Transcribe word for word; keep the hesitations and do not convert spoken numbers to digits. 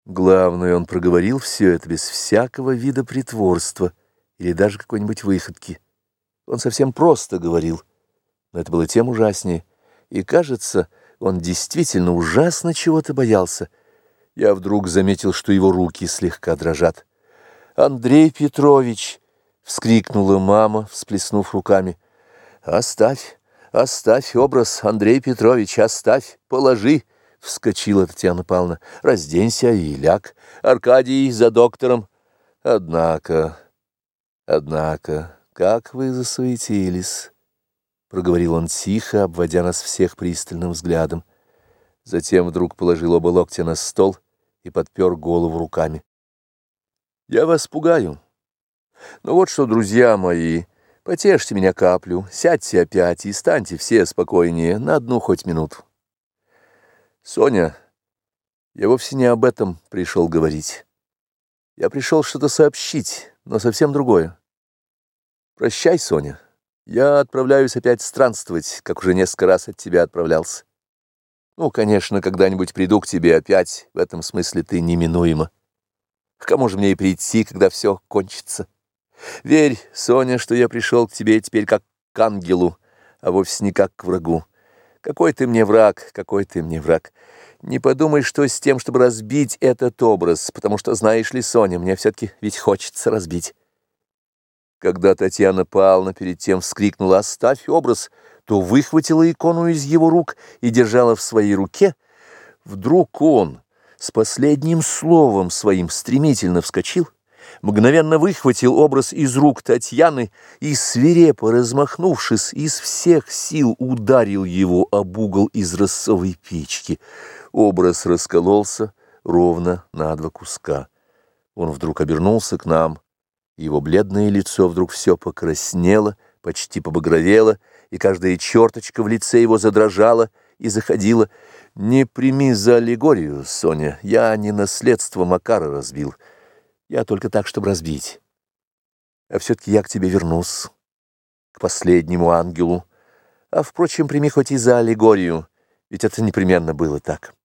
Главное, он проговорил все это без всякого вида притворства или даже какой-нибудь выходки. Он совсем просто говорил, но это было тем ужаснее. И, кажется, он действительно ужасно чего-то боялся. Я вдруг заметил, что его руки слегка дрожат. «Андрей Петрович!» — вскрикнула мама, всплеснув руками. «Оставь, оставь образ, Андрей Петрович, оставь, положи!» — вскочила Татьяна Павловна. «Разденься и ляг. Аркадий, за доктором!» «Однако, однако, как вы засуетились!» — проговорил он тихо, обводя нас всех пристальным взглядом. Затем вдруг положил оба локтя на стол и подпер голову руками. «Я вас пугаю. Ну вот что, друзья мои, потешьте меня каплю, сядьте опять и станьте все спокойнее на одну хоть минуту. Соня, я вовсе не об этом пришел говорить. Я пришел что-то сообщить, но совсем другое. Прощай, Соня, я отправляюсь опять странствовать, как уже несколько раз от тебя отправлялся. Ну, конечно, когда-нибудь приду к тебе опять, в этом смысле ты неминуема. К кому же мне и прийти, когда все кончится? Верь, Соня, что я пришел к тебе теперь как к ангелу, а вовсе не как к врагу. Какой ты мне враг, какой ты мне враг. Не подумай, что с тем, чтобы разбить этот образ, потому что, знаешь ли, Соня, мне все-таки ведь хочется разбить». Когда Татьяна Павловна перед тем вскрикнула «Оставь образ», то выхватила икону из его рук и держала в своей руке. Вдруг он с последним словом своим стремительно вскочил, мгновенно выхватил образ из рук Татьяны и, свирепо размахнувшись, из всех сил ударил его об угол из росовой печки. Образ раскололся ровно на два куска. Он вдруг обернулся к нам, его бледное лицо вдруг все покраснело, почти побагровело, и каждая черточка в лице его задрожала и заходила. «Не прими за аллегорию, Соня, я не наследство Макара разбил. Я только так, чтобы разбить. А все-таки я к тебе вернусь, к последнему ангелу. А, впрочем, прими хоть и за аллегорию, ведь это непременно было так».